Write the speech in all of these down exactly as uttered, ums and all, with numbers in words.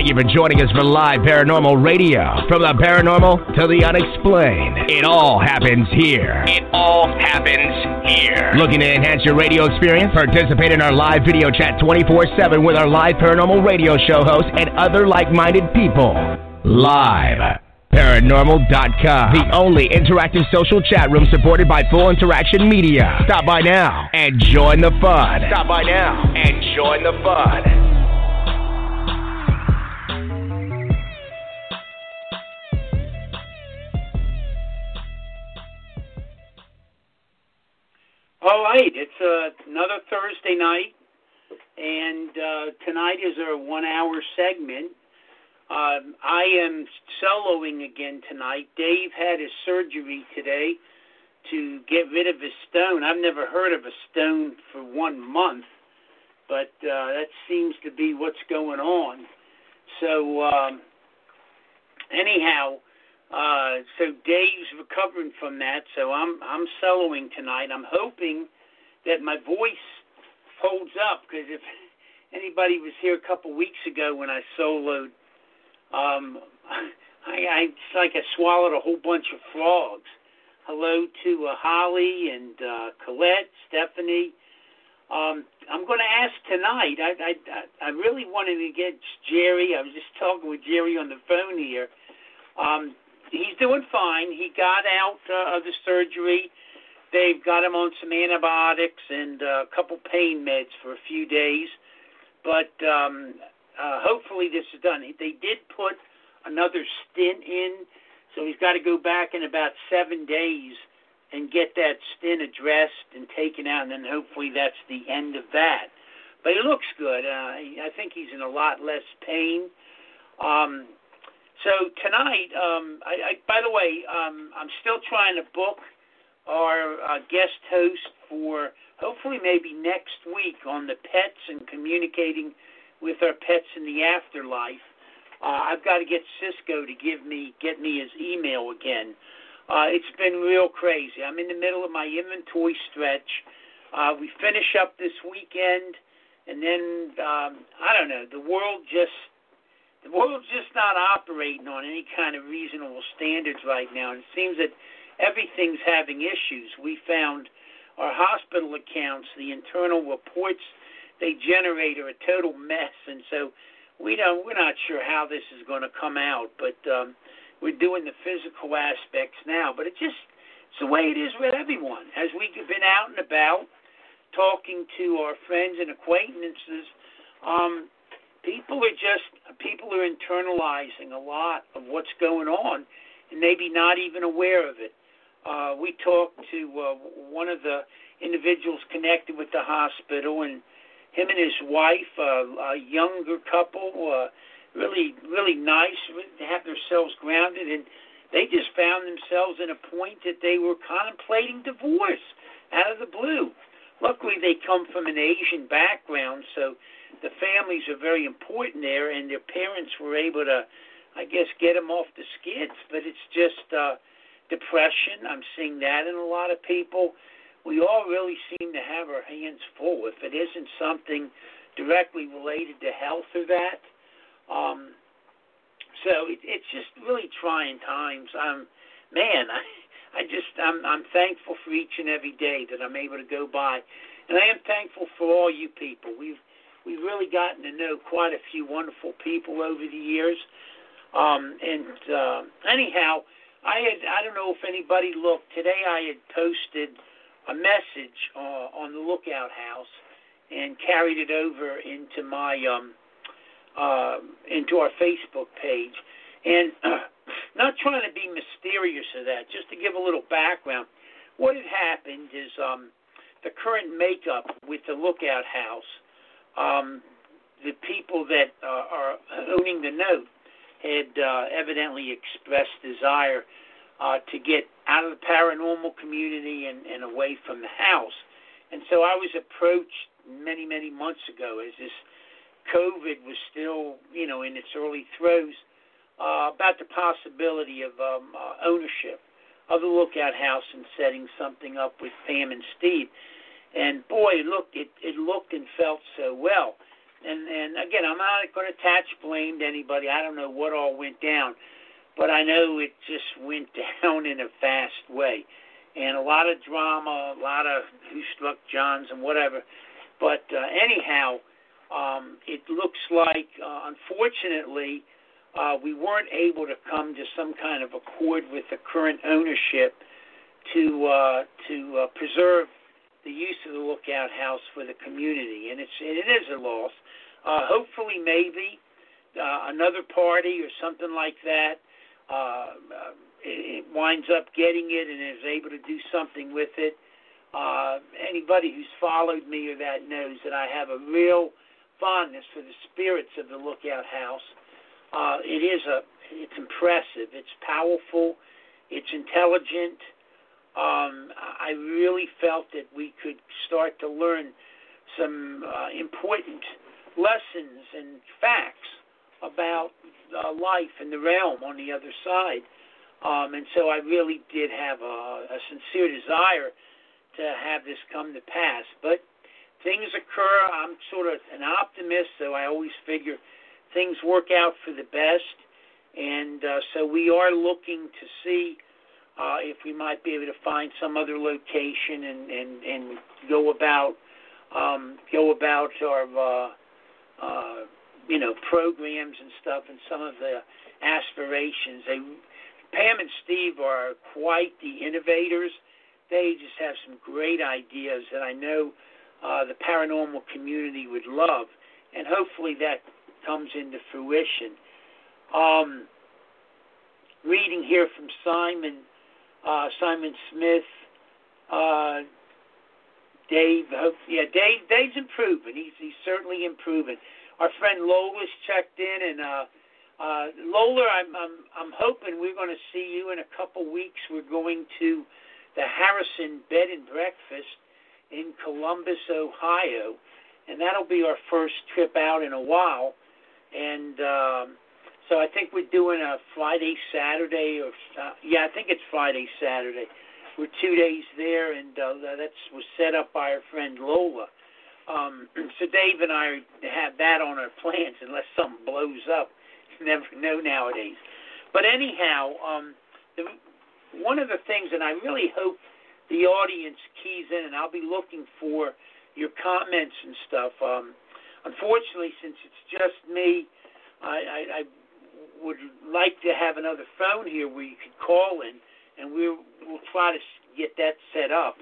you for joining us for live paranormal radio. From the paranormal to the unexplained, it all happens here. It all happens here. Looking to enhance your radio experience? Participate in our live video chat twenty-four seven with our live paranormal radio show hosts and other like-minded people. Live. Paranormal dot com, the only interactive social chat room supported by Full Interaction Media. Stop by now and join the fun. Stop by now and join the fun. All right, it's uh, another Thursday night, and uh, tonight is our one-hour segment. Um, I am soloing again tonight. Dave had his surgery today to get rid of his stone. I've never heard of a stone for one month, but uh, that seems to be what's going on. So, um, anyhow, uh, so Dave's recovering from that. So I'm I'm soloing tonight. I'm hoping that my voice holds up, because if anybody was here a couple weeks ago when I soloed, Um, I, I it's like I swallowed a whole bunch of frogs. Hello to uh, Holly and uh, Colette, Stephanie. Um, I'm going to ask tonight. I, I I really wanted to get Jerry. I was just talking with Jerry on the phone here. Um, he's doing fine. He got out uh, of the surgery. They've got him on some antibiotics and uh, a couple pain meds for a few days, but. Um, Uh, hopefully this is done. They did put another stent in, so he's got to go back in about seven days and get that stent addressed and taken out, and then hopefully that's the end of that. But he looks good. Uh, I think he's in a lot less pain. Um, so tonight, um, I, I, by the way, um, I'm still trying to book our uh, guest host for hopefully maybe next week on the pets and communicating with our pets in the afterlife. Uh, I've got to get Cisco to give me get me his email again. Uh, it's been real crazy. I'm in the middle of my inventory stretch. Uh, we finish up this weekend, and then um, I don't know. The world just the world's just not operating on any kind of reasonable standards right now. And it seems that everything's having issues. We found our hospital accounts, the internal reports they generate are a total mess, and so we don't we're not sure how this is going to come out, but um, we're doing the physical aspects now. But it just it's the way it is with everyone. As we've been out and about talking to our friends and acquaintances, um, people are just people are internalizing a lot of what's going on, and maybe not even aware of it. Uh, we talked to uh, one of the individuals connected with the hospital, and him and his wife, uh, a younger couple, uh, really, really nice, to have themselves grounded, and they just found themselves in a point that they were contemplating divorce out of the blue. Luckily, they come from an Asian background, so the families are very important there, and their parents were able to, I guess, get them off the skids. But it's just uh, depression. I'm seeing that in a lot of people. We all really seem to have our hands full. If it isn't something directly related to health or that, um, so it, it's just really trying times. Um, man, I, I just I'm I'm thankful for each and every day that I'm able to go by, and I am thankful for all you people. We've we've really gotten to know quite a few wonderful people over the years. Um, and uh, anyhow, I had I don't know if anybody looked today. I had posted a message uh, on the Lookout House and carried it over into my um, uh, into our Facebook page. And uh, not trying to be mysterious or that, just to give a little background. What had happened is um, the current makeup with the Lookout House, um, the people that uh, are owning the note had uh, evidently expressed desire Uh, to get out of the paranormal community and, and away from the house. And so I was approached many, many months ago as this COVID was still, you know, in its early throes, uh, about the possibility of um, uh, ownership of the Lookout House and setting something up with Pam and Steve. And boy, it looked, it, it looked and felt so well. And, and again, again, I'm not going to attach blame to anybody. I don't know what all went down, but I know it just went down in a fast way. And a lot of drama, a lot of who struck Johns and whatever. But uh, anyhow, um, it looks like, uh, unfortunately, uh, we weren't able to come to some kind of accord with the current ownership to uh, to uh, preserve the use of the Lookout House for the community. And it's it is a loss. Uh, hopefully, maybe uh, another party or something like that uh, uh, it winds up getting it and is able to do something with it. Uh, anybody who's followed me or that knows that I have a real fondness for the spirits of the Lookout House. Uh, it is a, it's impressive. It's powerful. It's intelligent. Um, I really felt that we could start to learn some uh, important lessons and facts about uh, life and the realm on the other side. Um, and so I really did have a, a sincere desire to have this come to pass. But things occur. I'm sort of an optimist, so I always figure things work out for the best. And uh, so we are looking to see uh, if we might be able to find some other location and, and, and go about um, go about our uh, uh, you know programs and stuff and some of the aspirations. They, Pam and Steve are quite the innovators. They just have some great ideas that I know uh, the paranormal community would love, and hopefully that comes into fruition. Um, reading here from Simon, uh, Simon Smith, uh, Dave. Hope, yeah, Dave. Dave's improving. He's he's certainly improving. Our friend Lola's checked in, and uh, uh, Lola, I'm I'm I'm hoping we're going to see you in a couple weeks. We're going to the Harrison Bed and Breakfast in Columbus, Ohio, and that'll be our first trip out in a while. And um, so I think we're doing a Friday, Saturday, or uh, yeah, I think it's Friday, Saturday. We're two days there, and uh, that was set up by our friend Lola. Um, so Dave and I have that on our plans unless something blows up. You never know nowadays. But anyhow, um, the, one of the things, and I really hope the audience keys in, and I'll be looking for your comments and stuff. Um, unfortunately, since it's just me, I, I, I would like to have another phone here where you could call in, and we'll, we'll try to get that set up.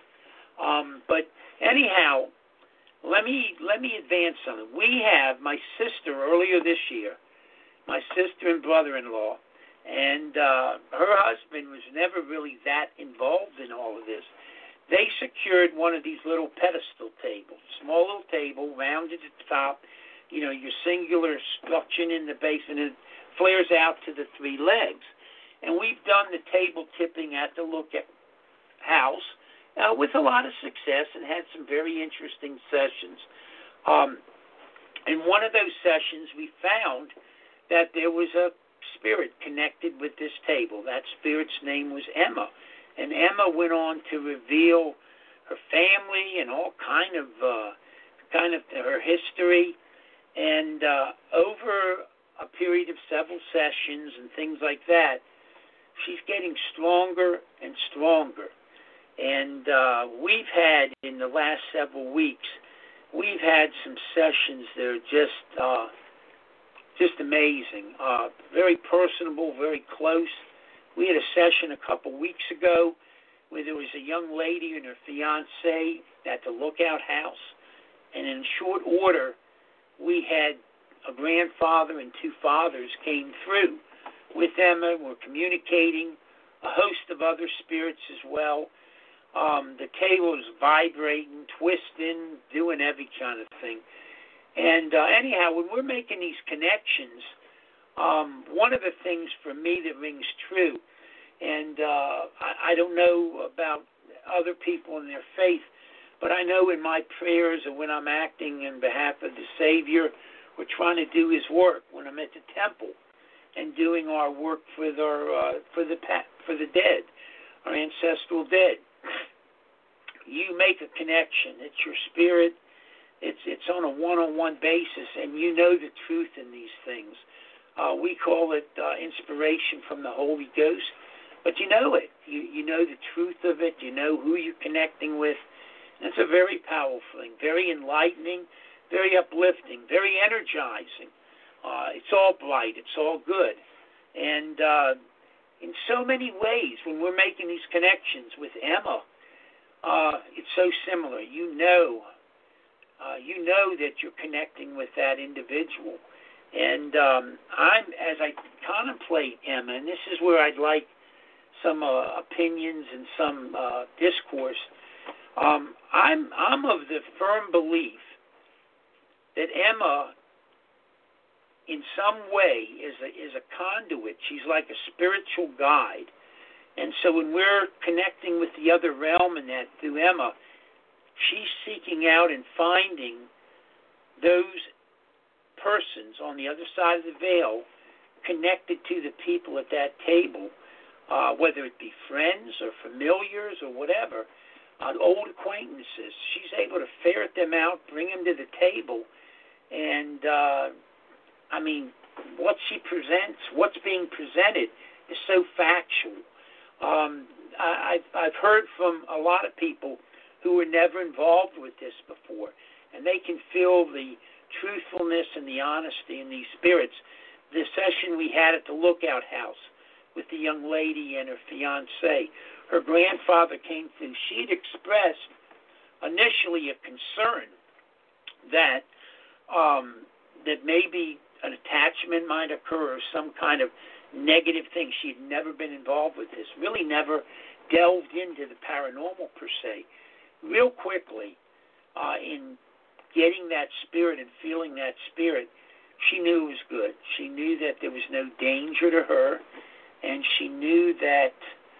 Um, but anyhow, let me let me advance something. We have my sister earlier this year, my sister and brother-in-law, and uh, her husband was never really that involved in all of this. They secured one of these little pedestal tables, small little table, rounded at the top, you know, your singular structure in the base, and it flares out to the three legs. And we've done the table tipping at the Lookout House uh, with a lot of success and had some very interesting sessions. Um, in one of those sessions, we found that there was a spirit connected with this table. That spirit's name was Emma. And Emma went on to reveal her family and all kind of uh, kind of her history. And uh, over a period of several sessions and things like that, she's getting stronger and stronger. And uh, we've had, in the last several weeks, we've had some sessions that are just uh, just amazing, uh, very personable, very close. We had a session a couple weeks ago where there was a young lady and her fiancé at the Lookout House, and in short order, we had a grandfather and two fathers came through with Emma. We're communicating, a host of other spirits as well. Um, the table is vibrating, twisting, doing every kind of thing. And uh, anyhow, when we're making these connections, um, one of the things for me that rings true, and uh, I, I don't know about other people and their faith, but I know in my prayers and when I'm acting in behalf of the Savior, we're trying to do His work. When I'm at the temple and doing our work for the uh, for the for the dead, our ancestral dead, you make a connection. It's your spirit It's it's on a one-on-one basis, and you know the truth in these things. Uh, we call it uh, inspiration from the Holy Ghost, but you know it. You you know the truth of it. You know who you're connecting with. And it's a very powerful thing, very enlightening, very uplifting, very energizing. Uh, it's all bright. It's all good. And uh, in so many ways, when we're making these connections with Emma, uh, it's so similar. You know. Uh, you know that you're connecting with that individual. And um, I'm, as I contemplate Emma, and this is where I'd like some uh, opinions and some uh, discourse, um, I'm, I'm of the firm belief that Emma, in some way, is a, is a conduit. She's like a spiritual guide. And so when we're connecting with the other realm in that through Emma, she's seeking out and finding those persons on the other side of the veil connected to the people at that table, uh, whether it be friends or familiars or whatever, uh, old acquaintances. She's able to ferret them out, bring them to the table, and, uh, I mean, what she presents, what's being presented is so factual. Um, I, I've, I've heard from a lot of people who were never involved with this before, and they can feel the truthfulness and the honesty in these spirits. The session we had at the Lookout House with the young lady and her fiancé, her grandfather came through. She had expressed initially a concern that um, that maybe an attachment might occur or some kind of negative thing. She had never been involved with this, really never delved into the paranormal per se. Real quickly, uh, in getting that spirit and feeling that spirit, she knew it was good. She knew that there was no danger to her, and she knew that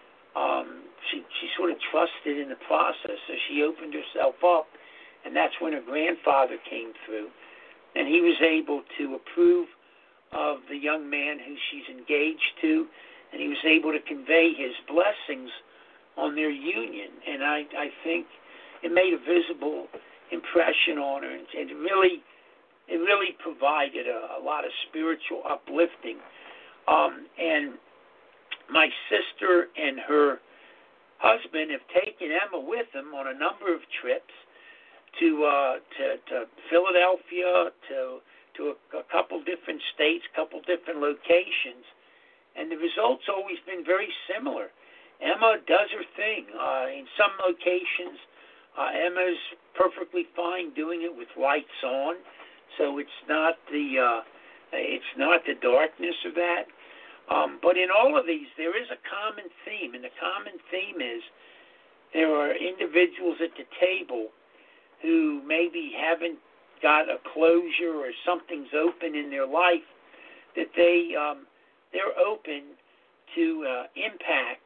um, she, she sort of trusted in the process. So she opened herself up, and that's when her grandfather came through, and he was able to approve of the young man who she's engaged to, and he was able to convey his blessings on their union. And I, I think it made a visible impression on her, and it really, it really provided a, a lot of spiritual uplifting. Um, and my sister and her husband have taken Emma with them on a number of trips to uh, to, to Philadelphia, to to a, a couple different states, couple different locations, and the results always been very similar. Emma does her thing. Uh, in some locations, Uh, Emma's perfectly fine doing it with lights on, so it's not the uh, it's not the darkness of that. Um, but in all of these, there is a common theme, and the common theme is there are individuals at the table who maybe haven't got a closure or something's open in their life that they um, they're open to uh, impact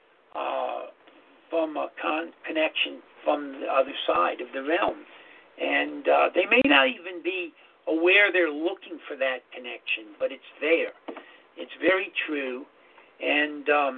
uh, from a con- connection from the other side of the realm. And uh, they may not even be aware they're looking for that connection, but it's there. It's very true. And um,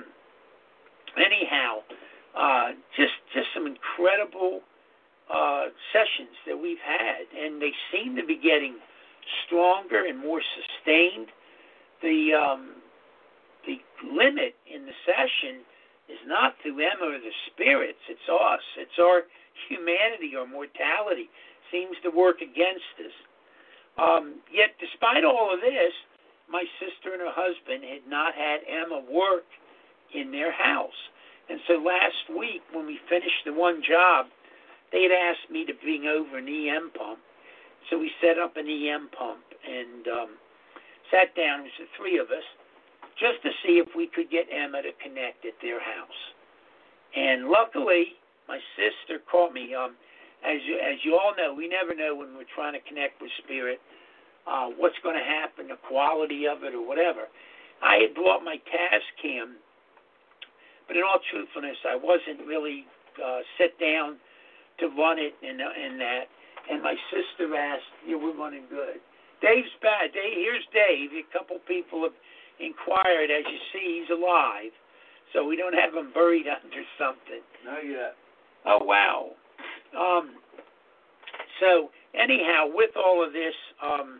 anyhow, uh, just just some incredible uh, sessions that we've had, and they seem to be getting stronger and more sustained. The um, the limit in the session is not through Emma or the spirits. It's us. It's our humanity or mortality seems to work against us. Um, yet, despite all of this, my sister and her husband had not had Emma work in their house. And so last week, when we finished the one job, they had asked me to bring over an E M pump. So we set up an E M pump and um, sat down. It was the three of us, just to see if we could get Emma to connect at their house. And luckily, my sister caught me. Um, as you, as you all know, we never know when we're trying to connect with spirit, uh, what's going to happen, the quality of it or whatever. I had brought my Tascam, but in all truthfulness, I wasn't really uh, set down to run it and, and that. And my sister asked, yeah, we're running good. Dave's bad. Dave, here's Dave. A couple people have inquired. As you see, he's alive, so we don't have him buried under something. Not yet. Oh, wow. Um, so anyhow, with all of this, um,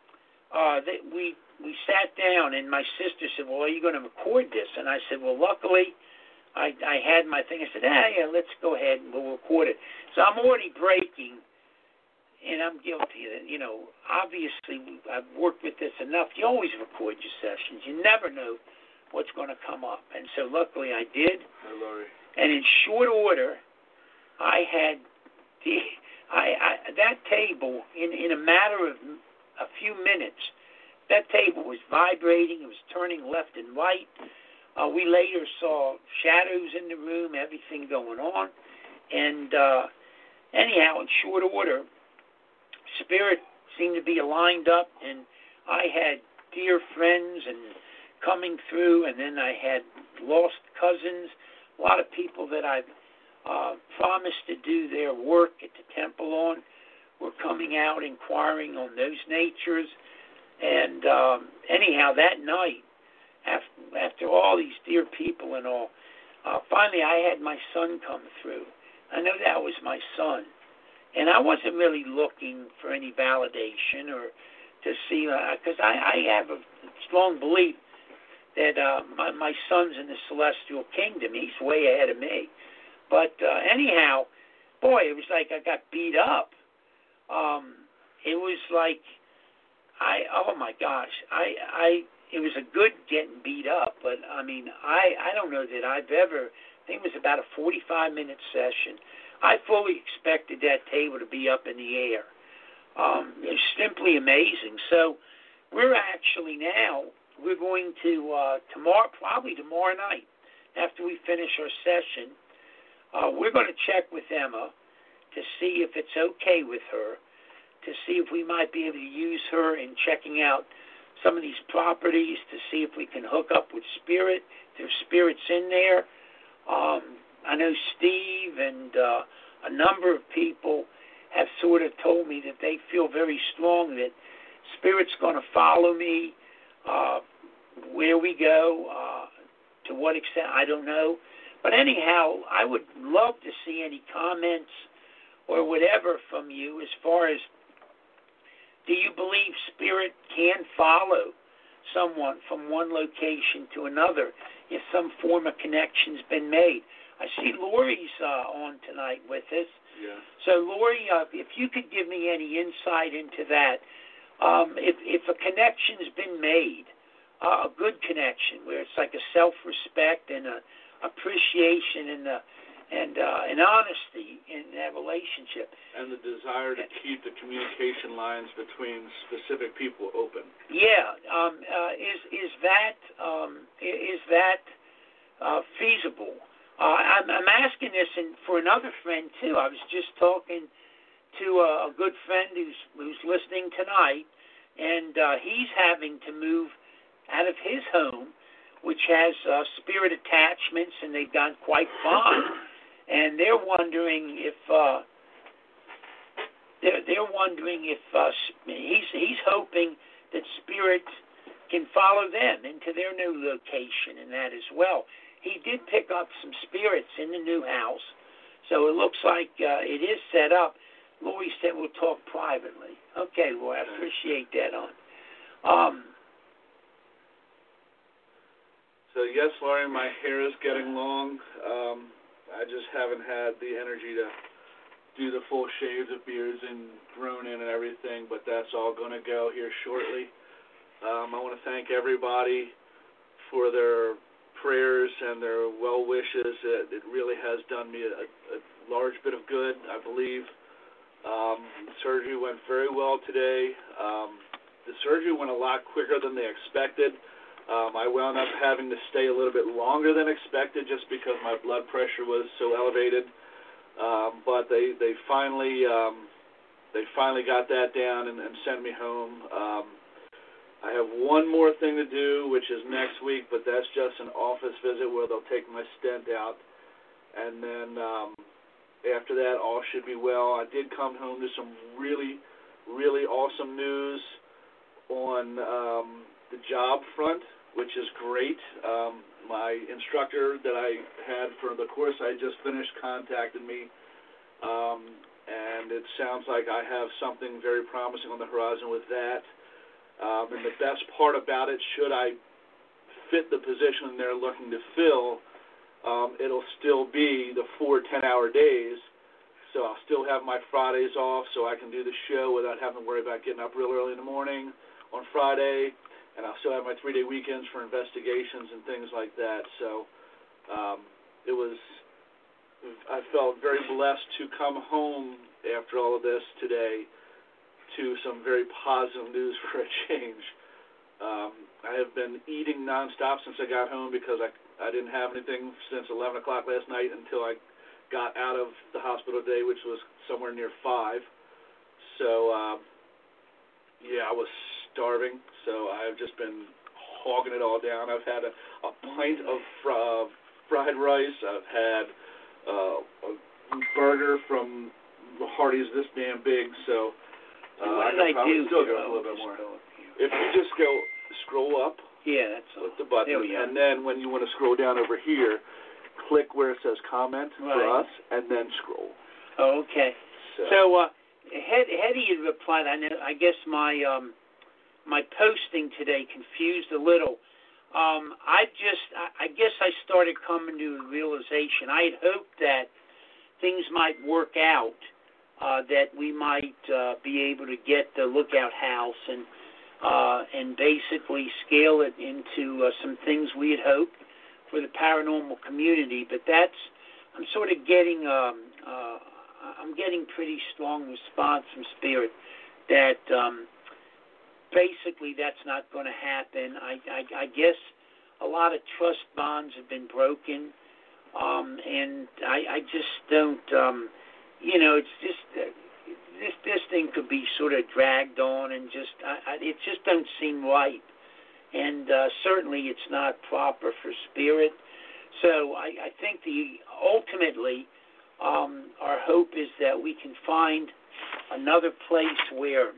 uh, they, we we sat down, and my sister said, "Well, are you going to record this?" And I said, "Well, luckily, I I had my thing." I said, "Ah, yeah, let's go ahead and we'll record it." So I'm already breaking, and I'm guilty of it. You know, obviously, I've worked with this enough. You always record your sessions. You never know what's going to come up, and so luckily I did. Hi, Laurie. And in short order, I had the I, I that table in in a matter of a few minutes. That table was vibrating. It was turning left and right. Uh, we later saw shadows in the room, everything going on. And uh, anyhow, in short order, spirit seemed to be aligned up, and I had dear friends and coming through, and then I had lost cousins, a lot of people that I've uh, promised to do their work at the temple on were coming out inquiring on those natures. And um, anyhow, that night, after, after all these dear people and all, uh, finally I had my son come through. I know that was my son. And I wasn't really looking for any validation or to see, because uh, I, I have a strong belief that uh, my, my son's in the celestial kingdom. He's way ahead of me. But uh, anyhow, boy, it was like I got beat up. Um, it was like, I oh my gosh, I I it was a good getting beat up, but I mean I I don't know that I've ever. I think it was about a forty-five minute session. I fully expected that table to be up in the air. Um, it's simply amazing. So we're actually now we're going to uh, tomorrow, probably tomorrow night, after we finish our session, uh, we're going to check with Emma to see if it's okay with her, to see if we might be able to use her in checking out some of these properties, to see if we can hook up with spirit. There's spirits in there. Um, I know Steve and uh, a number of people have sort of told me that they feel very strong that spirit's going to follow me uh, where we go. Uh, to what extent, I don't know. But anyhow, I would love to see any comments or whatever from you as far as, do you believe spirit can follow someone from one location to another if some form of connection's been made? I see Lori's uh, on tonight with us. Yeah. So, Lori, uh, if you could give me any insight into that, um, if, if a connection's been made, uh, a good connection where it's like a self-respect and a appreciation and a and uh, an honesty in that relationship. And the desire to keep the communication lines between specific people open. Yeah, um, uh, is is that um, is that uh, feasible? Uh, I'm, I'm asking this in, for another friend too. I was just talking to a, a good friend who's who's listening tonight, and uh, he's having to move out of his home, which has uh, spirit attachments, and they've gone quite fond. And they're wondering if uh, they're they're wondering if uh, he's he's hoping that spirit can follow them into their new location and that as well. He did pick up some spirits in the new house, so it looks like uh, it is set up. Lori said we'll talk privately. Okay, Lori, I appreciate that. On. Um, so yes, Laurie, my hair is getting long. Um, I just haven't had the energy to do the full shaves of beards and grown in and everything, but that's all going to go here shortly. Um, I want to thank everybody for their prayers and their well wishes. It, it really has done me a, a large bit of good, I believe. Um, surgery went very well today. Um, the surgery went a lot quicker than they expected. Um, I wound up having to stay a little bit longer than expected just because my blood pressure was so elevated. Um, but they they finally um, they finally got that down and, and sent me home. Um, I have one more thing to do, which is next week, but that's just an office visit where they'll take my stent out, and then um, after that, all should be well. I did come home to some really really awesome news on um, the job front, which is great. Um, my instructor that I had for the course I just finished contacted me, um, and it sounds like I have something very promising on the horizon with that. Um, and the best part about it, should I fit the position they're looking to fill, um, it'll still be the four ten-hour days. So I'll still have my Fridays off so I can do the show without having to worry about getting up real early in the morning on Friday. And I'll still have my three-day weekends for investigations and things like that. So um, it was, I felt very blessed to come home after all of this today to some very positive news for a change. Um, I have been eating nonstop since I got home because I, I didn't have anything since eleven o'clock last night until I got out of the hospital today, which was somewhere near five. So, um, yeah, I was starving, so I've just been hogging it all down. I've had a, a pint of fr- fried rice. I've had uh, a burger from Hardee's this damn big, so uh, what I did can I probably do? still go a little bit more. If you just go scroll up yeah, that's with the button, and then when you want to scroll down over here, click where it says comment right. for us, and then scroll. Oh, okay. So, so uh, Hetty had replied. I know. I guess my um, my posting today confused a little. Um, I just, I, I guess I started coming to a realization. I had hoped that things might work out, uh, that we might uh, be able to get the Lookout House and uh, and basically scale it into uh, some things we had hoped for the paranormal community. But that's, I'm sort of getting, um, uh, I'm getting pretty strong response from Spirit that um, basically that's not going to happen. I, I, I guess a lot of trust bonds have been broken, um, and I, I just don't, um, you know, it's just, uh, this this thing could be sort of dragged on, and just, I, I, it just don't seem right. And uh, certainly it's not proper for Spirit. So I, I think the ultimately um, our hope is that we can find another place where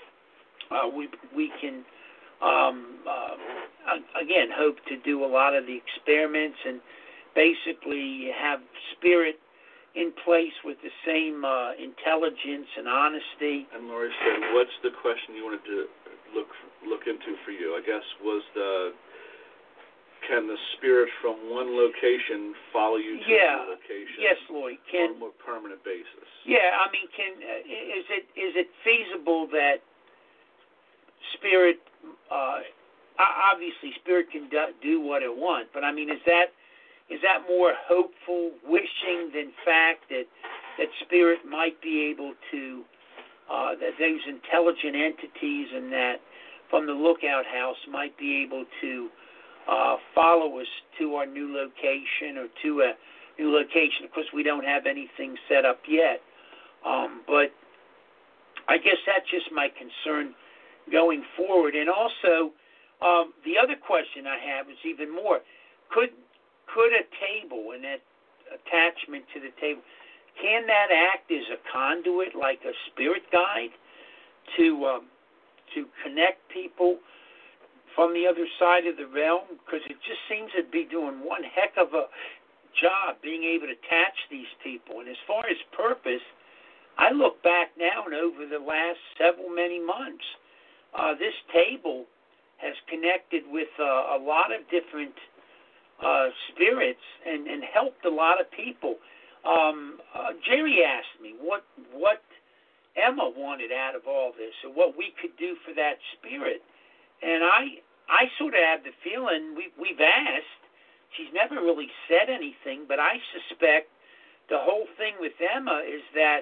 uh, we we can um, uh, again hope to do a lot of the experiments and basically have Spirit in place with the same uh, intelligence and honesty. And Lori said, "What's the question you wanted to look look into for you?" I guess was the can the spirit from one location follow you to yeah. another location? Yes, Lloyd. Can on a more permanent basis? Yeah, I mean, can uh, is it is it feasible that Spirit? Uh, obviously, Spirit can do, do what it wants, but I mean, is that is that more hopeful wishing than fact that that Spirit might be able to uh, that those intelligent entities and that from the Lookout House might be able to uh, follow us to our new location or to a new location? Of course, we don't have anything set up yet, um, but I guess that's just my concern going forward. And also, um, the other question I have is even more: could could a table and that attachment to the table, can that act as a conduit, like a spirit guide, to um, to connect people from the other side of the realm? Because it just seems to be doing one heck of a job being able to attach these people. And as far as purpose, I look back now and over the last several many months, uh, this table has connected with uh, a lot of different uh, spirits and, and helped a lot of people. Um, uh, Jerry asked me what what Emma wanted out of all this, or what we could do for that spirit. And I I sort of have the feeling we, we've asked. She's never really said anything, but I suspect the whole thing with Emma is that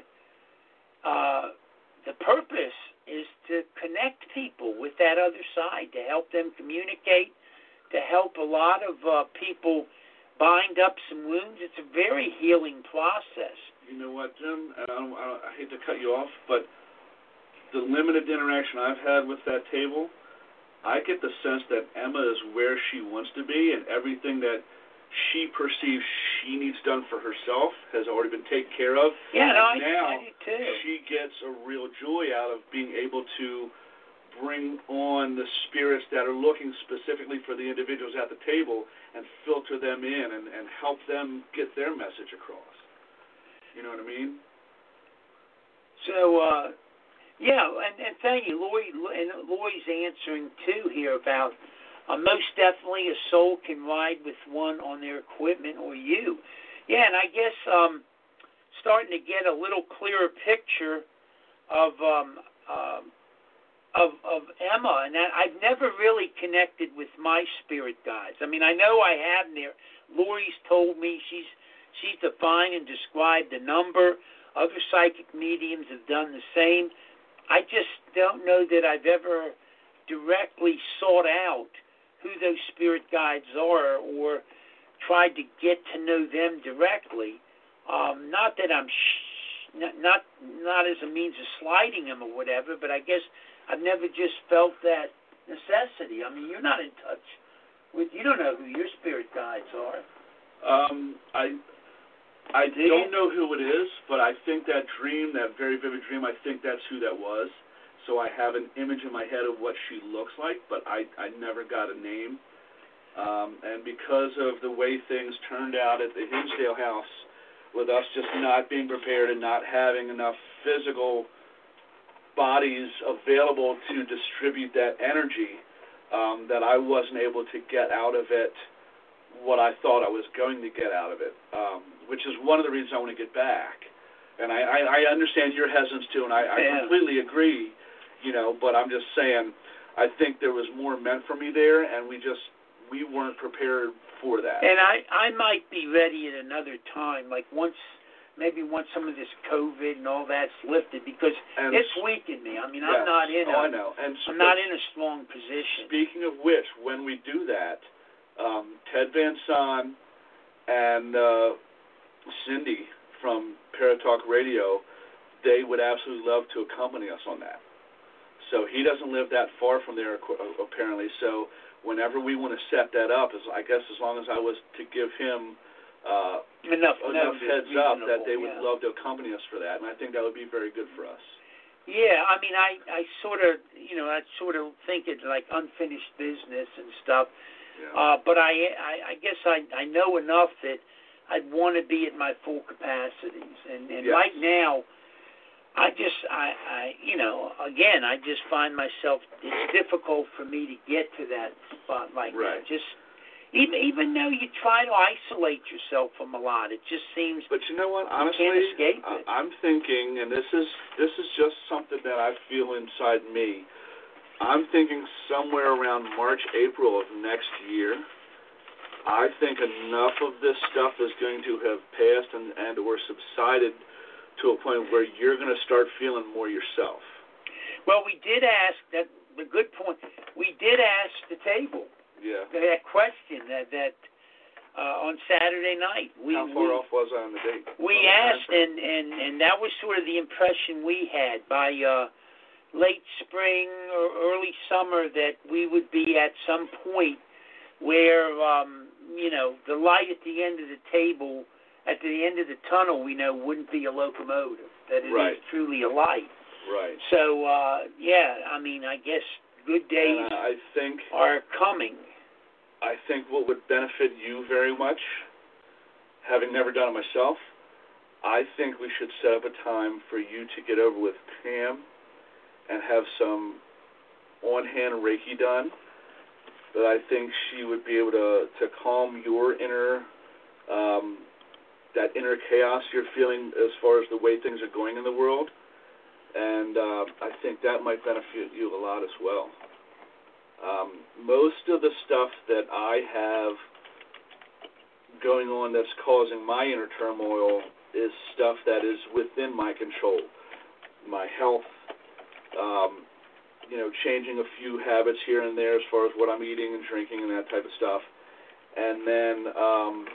uh, the purpose is to connect people with that other side, to help them communicate, to help a lot of uh, people bind up some wounds. It's a very healing process. You know what, Jim? I, don't, I, don't, I hate to cut you off, but the limited interaction I've had with that table, I get the sense that Emma is where she wants to be, and everything that she perceives she needs done for herself has already been taken care of. Yeah, no, I, now I do too. She gets a real joy out of being able to bring on the spirits that are looking specifically for the individuals at the table and filter them in and, and help them get their message across. You know what I mean? So, uh, yeah, and, and thank you, Lloyd. And Lloyd's answering too here about uh, most definitely a soul can ride with one on their equipment or you. Yeah, and I guess um, starting to get a little clearer picture of um, uh, of of Emma, and that I've never really connected with my spirit guides. I mean, I know I have there. Lori's told me she's she's defined and described a number. Other psychic mediums have done the same. I just don't know that I've ever directly sought out who those spirit guides are or tried to get to know them directly. Um, not that I'm sh- not, not not as a means of sliding them or whatever, but I guess I've never just felt that necessity. I mean, you're not in touch with, you don't know who your spirit guides are. Um, I I don't know who it is, but I think that dream, that very vivid dream, I think that's who that was. So I have an image in my head of what she looks like, but I, I never got a name. Um, and because of the way things turned out at the Hinsdale house, with us just not being prepared and not having enough physical bodies available to distribute that energy, um, that I wasn't able to get out of it what I thought I was going to get out of it, um, which is one of the reasons I want to get back. And I, I, I understand your hesitance too, and I, I yeah. completely agree, you know, but I'm just saying I think there was more meant for me there, and we just, we weren't prepared for that. And I, I might be ready at another time, like once, maybe once some of this COVID and all that's lifted, because and, it's weakened me. I mean, yes, I'm not in a, oh, I know. And I'm not in a strong position. Speaking of which, when we do that, um, Ted Van Son and uh, Cindy from Paratalk Radio, they would absolutely love to accompany us on that. So he doesn't live that far from there, apparently. So whenever we want to set that up, I guess as long as I was to give him uh, enough, enough heads up that they would yeah. love to accompany us for that, and I think that would be very good for us. Yeah, I mean, I, I sort of, you know, I sort of think it's like unfinished business and stuff. Yeah. Uh, but I, I, I guess I, I know enough that I'd want to be at my full capacities. And, and yes. right now, I just, I, I, you know, again, I just find myself, it's difficult for me to get to that spot like right. that. Just, even, even though you try to isolate yourself from a lot, it just seems But you know what, honestly, you can't escape it. I'm thinking, and this is, this is just something that I feel inside me, I'm thinking somewhere around March, April of next year, I think enough of this stuff is going to have passed and, and or subsided to a point where you're going to start feeling more yourself. Well, we did ask, that the good point, we did ask the table yeah. that question that, that uh, on Saturday night. We, How far we, off was I on the date? We asked, and, and, and that was sort of the impression we had by uh, late spring or early summer that we would be at some point where, um, you know, the light at the end of the table, at the end of the tunnel, we know wouldn't be a locomotive, that it right. is truly a light. Right. So, uh, yeah, I mean, I guess good days and I think, are coming. I think what would benefit you very much, having never done it myself, I think we should set up a time for you to get over with Pam and have some on-hand Reiki done, that I think she would be able to, to calm your inner, um, that inner chaos you're feeling as far as the way things are going in the world, and uh, I think that might benefit you a lot as well. Um, most of the stuff that I have going on that's causing my inner turmoil is stuff that is within my control. My health, um, you know, changing a few habits here and there as far as what I'm eating and drinking and that type of stuff. And then, um,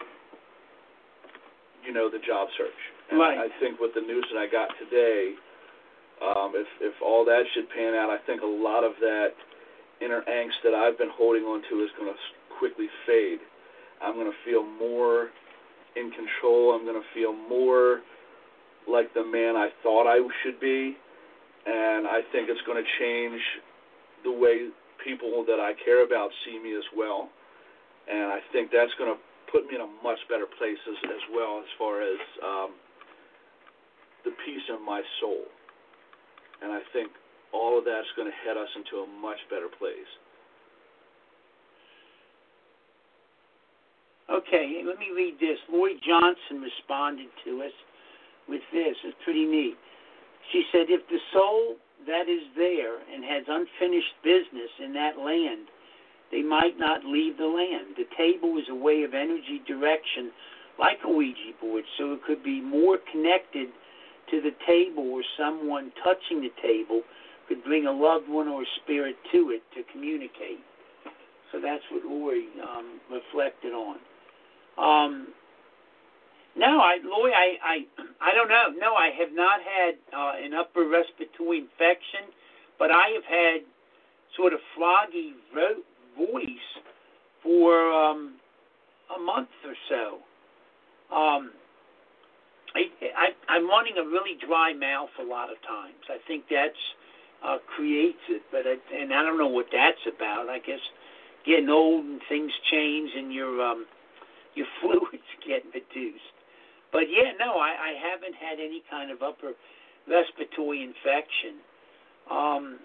you know, the job search. And right. I think with the news that I got today, um, if, if all that should pan out, I think a lot of that inner angst that I've been holding on to is going to quickly fade. I'm going to feel more in control. I'm going to feel more like the man I thought I should be. And I think it's going to change the way people that I care about see me as well. And I think that's going to put me in a much better place as, as well as far as um, the peace in my soul. think all of that's going to head us into a much better place. Okay, let me read this. Lori Johnson responded to us with this. It's pretty neat. She said, if the soul that is there and has unfinished business in that land, they might not leave the land. The table is a way of energy direction like a Ouija board, so it could be more connected to the table, or someone touching the table could bring a loved one or a spirit to it to communicate. So that's what Lori um, reflected on. Um, no, I, Lori, I, I, I don't know. No, I have not had uh, an upper respiratory infection, but I have had sort of froggy vo- voice for um, a month or so. Um, I, I, I'm running a really dry mouth a lot of times. I think that's uh, creates it, but I, and I don't know what that's about. I guess getting old and things change, and your um, your fluids get reduced. But yeah, no, I, I haven't had any kind of upper respiratory infection. Um,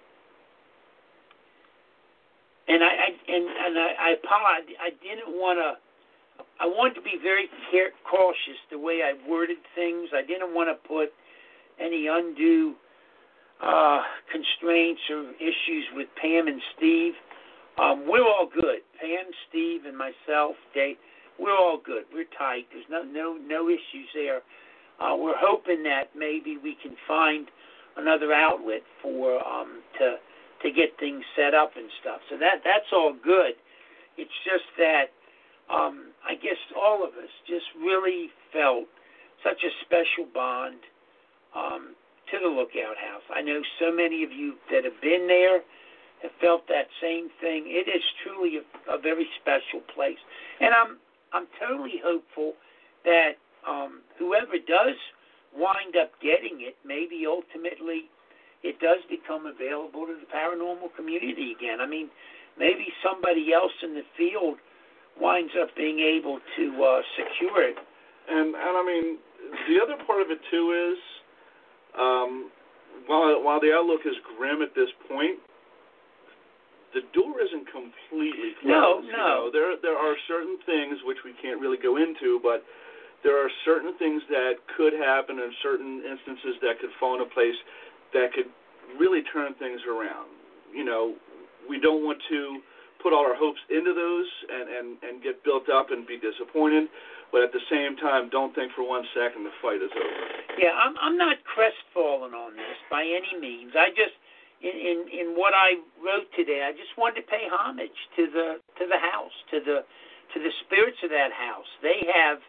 and I, I and and I, I apologize. I didn't want to. I wanted to be very care, cautious the way I worded things. I didn't want to put any undue uh, constraints or issues with Pam and Steve. Um, we're all good. Pam, Steve, and myself, Dave, we're all good. We're tight. There's no no no issues there. Uh, we're hoping that maybe we can find another outlet for um, to to get things set up and stuff. So that that's all good. It's just that um, I guess all of us just really felt such a special bond um, to the Lookout House. I know so many of you that have been there have felt that same thing. It is truly a, a very special place, and I'm I'm totally hopeful that um, whoever does wind up getting it, maybe ultimately it does become available to the paranormal community again. I mean, maybe somebody else in the field winds up being able to uh, secure it. And and I mean, the other part of it too is, um, while while the outlook is grim at this point, the door isn't completely closed. No, no. You know, there there are certain things which we can't really go into, but there are certain things that could happen and certain instances that could fall into place that could really turn things around. You know, we don't want to put all our hopes into those and, and, and get built up and be disappointed, but at the same time, don't think for one second the fight is over. Yeah, I'm I'm not crestfallen on this by any means. I just In, in in what I wrote today, I just wanted to pay homage to the to the house, to the to the spirits of that house. They have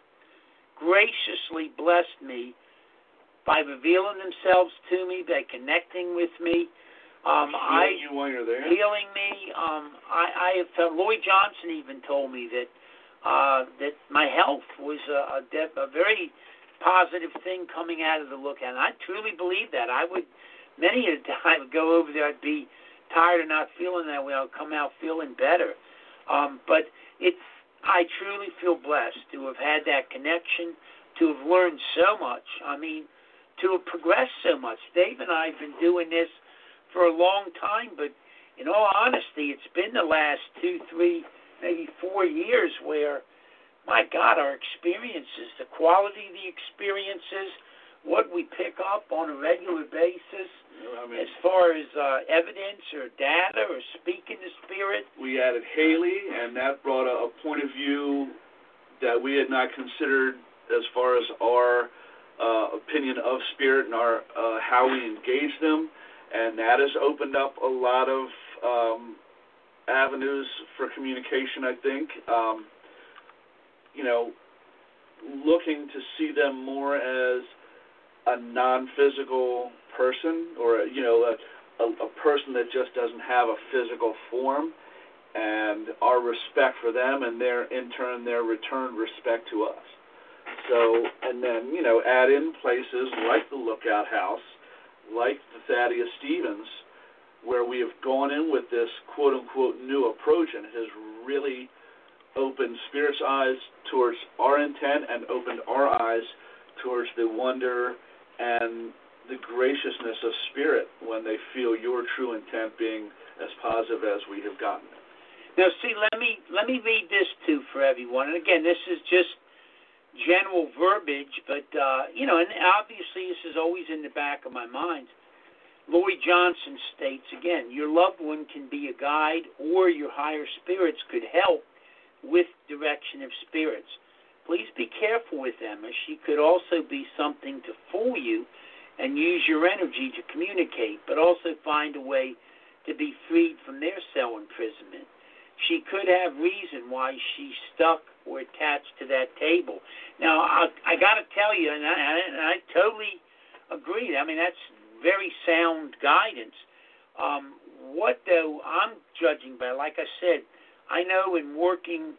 graciously blessed me by revealing themselves to me, by connecting with me. Um, healing I you while you're there. Healing me. Um, I, I have felt. Lloyd Johnson even told me that uh, that my health was a, a, de- a very positive thing coming out of the Lookout. And I truly believe that. I would. Many a time I would go over there, I'd be tired of not feeling that way. I'll come out feeling better. Um, but it's, I truly feel blessed to have had that connection, to have learned so much. I mean, to have progressed so much. Dave and I have been doing this for a long time, but in all honesty, it's been the last two, three, maybe four years where, my God, our experiences, the quality of the experiences, what we pick up on a regular basis, I mean, as far as uh, evidence or data or speaking to spirit. We added Haley, and that brought a, a point of view that we had not considered as far as our uh, opinion of spirit and our uh, how we engage them, and that has opened up a lot of um, avenues for communication, I think. Um, you know, looking to see them more as a non-physical person, or you know, a, a, a person that just doesn't have a physical form, and our respect for them, and their in turn their return respect to us. So, and then you know, add in places like the Lookout House, like the Thaddeus Stevens, where we have gone in with this quote-unquote new approach, and it has really opened Spirit's eyes towards our intent and opened our eyes towards the wonder and the graciousness of spirit when they feel your true intent being as positive as we have gotten it. Now, see, let me let me read this too for everyone. And again, this is just general verbiage, but uh, you know, and obviously this is always in the back of my mind. Lloyd Johnson states again, your loved one can be a guide, or your higher spirits could help with direction of spirits. Please be careful with them, as she could also be something to fool you and use your energy to communicate, but also find a way to be freed from their cell imprisonment. She could have reason why she's stuck or attached to that table. Now, I, I got to tell you, and I, and I totally agree. I mean, that's very sound guidance. Um, what, though, I'm judging by, like I said, I know in working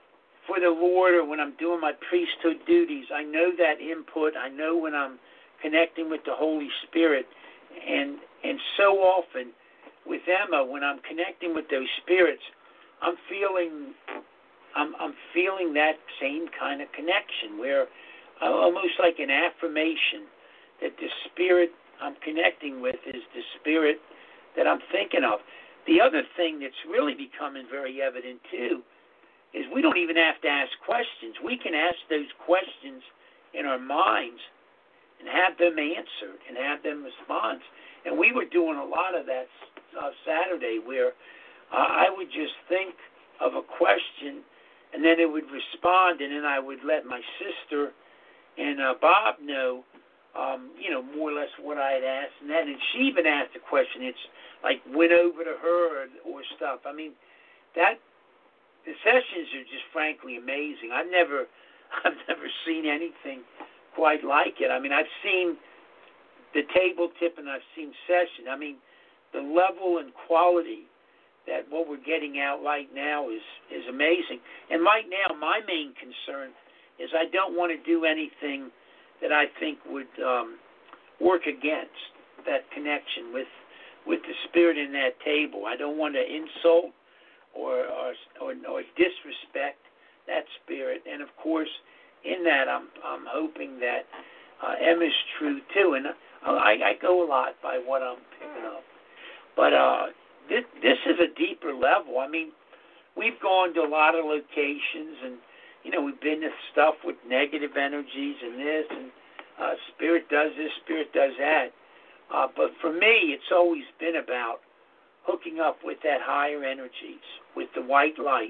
for the Lord or when I'm doing my priesthood duties, I know that input. I know when I'm connecting with the Holy Spirit. And and so often with Emma, when I'm connecting with those spirits, I'm feeling I'm, I'm feeling that same kind of connection where uh, almost like an affirmation that the spirit I'm connecting with is the spirit that I'm thinking of. The other thing that's really becoming very evident, too, is we don't even have to ask questions. We can ask those questions in our minds and have them answered and have them respond. And we were doing a lot of that uh, Saturday where uh, I would just think of a question and then it would respond, and then I would let my sister and uh, Bob know Um, you know, more or less what I had asked, and then and she even asked a question. It's like went over to her or, or stuff. I mean, that the sessions are just frankly amazing. I've never, I've never seen anything quite like it. I mean, I've seen the table tip and I've seen session. I mean, the level and quality that what we're getting out right now is is amazing. And right now, my main concern is I don't want to do anything that I think would um, work against that connection with with the spirit in that table. I don't want to insult or or, or, or disrespect that spirit. And of course, in that, I'm I'm hoping that uh, Emma's true too. And I, I go a lot by what I'm picking up. But uh, this this is a deeper level. I mean, we've gone to a lot of locations and. You know, we've been to stuff with negative energies and this, and uh, spirit does this, spirit does that. Uh, but for me, it's always been about hooking up with that higher energies, with the white light.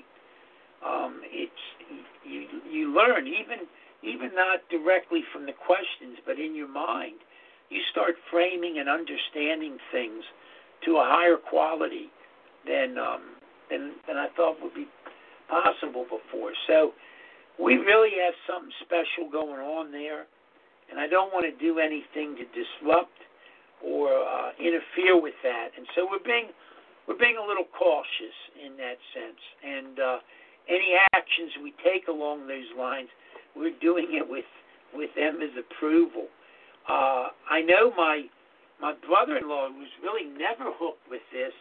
Um, it's you you learn, even even not directly from the questions, but in your mind, you start framing and understanding things to a higher quality than um, than than I thought would be possible before. So. We really have something special going on there, and I don't want to do anything to disrupt or uh, interfere with that. And so we're being we're being a little cautious in that sense. And uh, any actions we take along those lines, we're doing it with with Emma's approval. Uh, I know my my brother-in-law was really never hooked with this.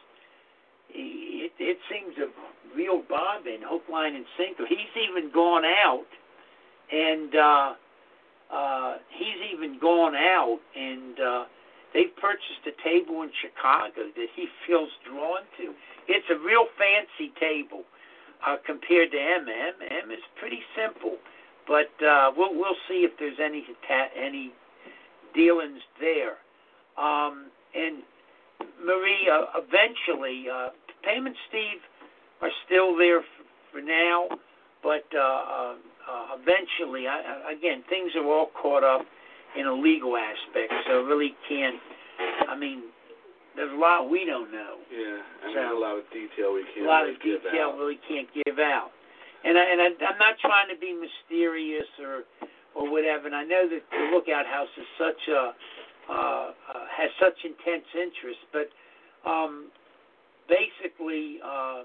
It, it seems a real bobbin, hook, line, and sinker. He's even gone out, and uh, uh, he's even gone out, and uh, they've purchased a table in Chicago that he feels drawn to. It's a real fancy table uh, compared to M M. M is pretty simple, but uh, we'll we'll see if there's any any dealings there. Um, and Marie, uh, eventually, uh, Pam and Steve are still there f- for now, but uh, uh, uh, eventually, I, I, again, things are all caught up in a legal aspect, so really can't, I mean, there's a lot we don't know. Yeah, and so, there's a lot of detail we can't A lot really of detail give out. really can't give out. And, I, and I, I'm not trying to be mysterious or, or whatever, and I know that the Lookout House is such a, Uh, uh, has such intense interest, but um, basically, uh,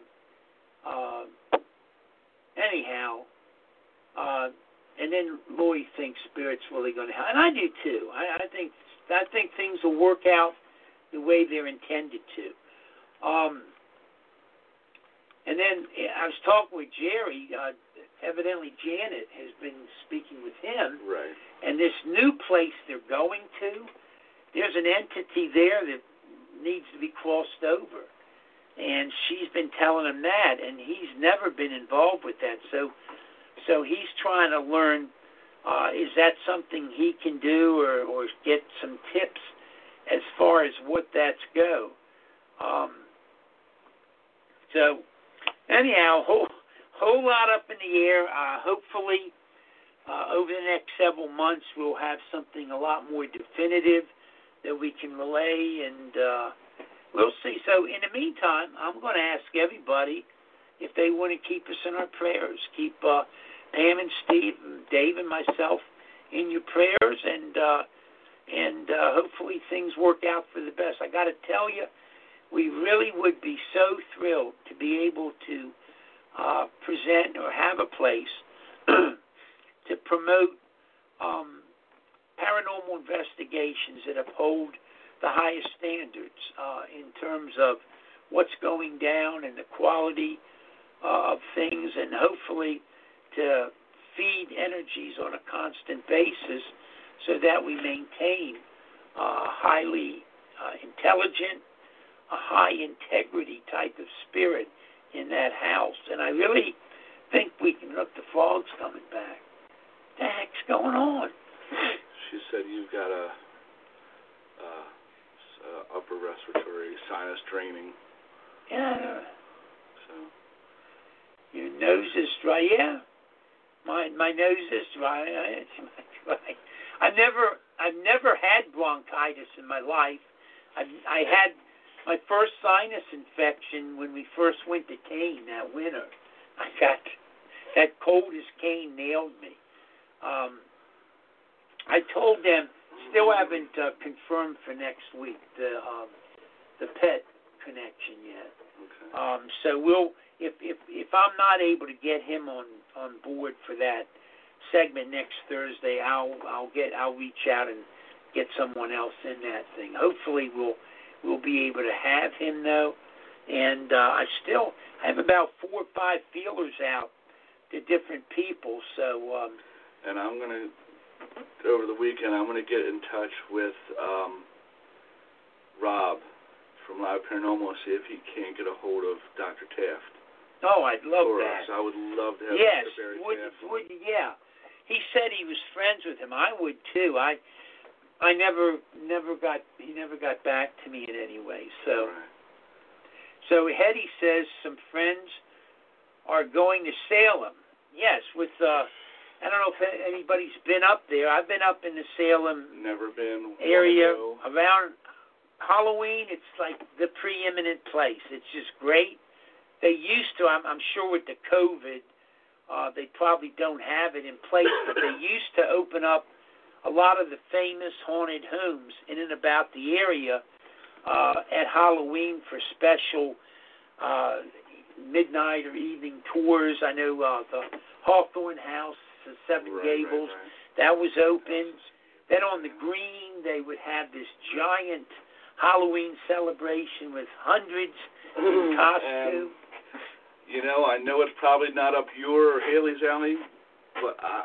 uh, anyhow, uh, and then Lloyd thinks Spirit's really going to help, and I do too. I, I think I think things will work out the way they're intended to. Um, and then I was talking with Jerry. Uh, evidently, Janet has been speaking with him, right? And this new place they're going to. there's an entity there that needs to be crossed over. And she's been telling him that, and he's never been involved with that. So so he's trying to learn, uh, is that something he can do, or, or get some tips as far as what that's go. Um, so anyhow, whole, whole lot up in the air. Uh, hopefully, uh, over the next several months, we'll have something a lot more definitive that we can relay, and uh, we'll see. So in the meantime, I'm going to ask everybody if they want to keep us in our prayers. Keep uh, Pam and Steve, and Dave and myself in your prayers, and uh, and uh, hopefully things work out for the best. I got to tell you, we really would be so thrilled to be able to uh, present or have a place to promote um, paranormal investigations that uphold the highest standards uh, in terms of what's going down and the quality uh, of things, and hopefully to feed energies on a constant basis so that we maintain a highly uh, intelligent, a high integrity type of spirit in that house. And I really think we can look, the fog's coming back. What the heck's going on? She said you've got a uh, uh, upper respiratory sinus draining. Yeah. So. Your nose is dry. Yeah. My my nose is dry. It's dry. I've never I've never had bronchitis in my life. I I had my first sinus infection when we first went to Kane that winter. I got that cold as Kane nailed me. Um, I told them, still haven't uh, confirmed for next week the um, the pet connection yet. Okay. Um, so we'll if if if I'm not able to get him on, on board for that segment next Thursday, I'll I'll get I'll reach out and get someone else in that thing. Hopefully we'll we'll be able to have him though. And uh, I still have about four or five feelers out to different people. So um, and I'm gonna over the weekend I'm gonna get in touch with um, Rob from Live Paranormal, see if he can't get a hold of Doctor Taft. Oh, I'd love for that. Us. I would love to have yes, Doctor Barry would, Taft. Would, yeah. He said he was friends with him. I would too. I I never never got he never got back to me in any way. So right. So Hetty says some friends are going to Salem. Yes, with uh I don't know if anybody's been up there. I've been up in the Salem Never been area around Halloween. It's like the preeminent place. It's just great. They used to, I'm, I'm sure with the COVID, uh, they probably don't have it in place, but they used to open up a lot of the famous haunted homes in and about the area uh, at Halloween for special uh, midnight or evening tours. I know uh, the Hawthorne House, the Seven right, Gables, right, right. that was open. Then on the green, they would have this giant Halloween celebration with hundreds in costume. Um, you know, I know it's probably not up your or Haley's alley, but I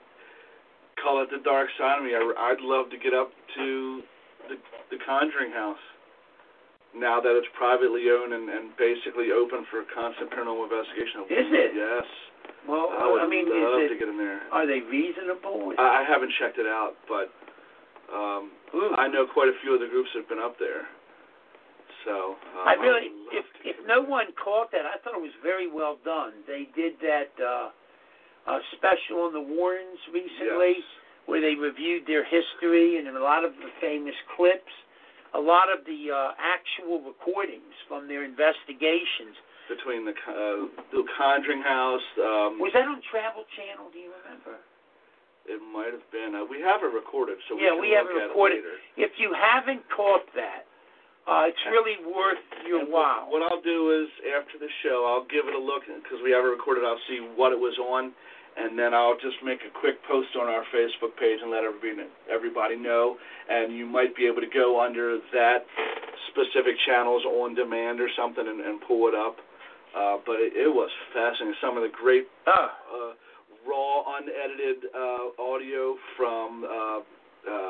call it the dark side of me. I, I'd love to get up to the, the Conjuring House now that it's privately owned and, and basically open for constant paranormal investigation. Is it? Yes. Well, I would I mean, love is it, to get in there. Are they reasonable? I, I haven't checked it out, but um, I know quite a few of the groups that have been up there. So um, I really, I if if no one caught that, I thought it was very well done. They did that uh, uh, special on the Warrens recently, yes. where they reviewed their history and a lot of the famous clips, a lot of the uh, actual recordings from their investigations. Between the uh, the Conjuring House. Um, was that on Travel Channel? Do you remember? It might have been. Uh, we have it recorded, so yeah, we can we have look it at recorded. it later. If you haven't caught that, uh, it's really worth your and while. What I'll do is after the show, I'll give it a look because we have it recorded. I'll see what it was on, and then I'll just make a quick post on our Facebook page and let everybody everybody know. And you might be able to go under that specific channels on demand or something and, and pull it up. Uh, but it, it was fascinating. Some of the great uh. Uh, raw, unedited uh, audio from uh, uh,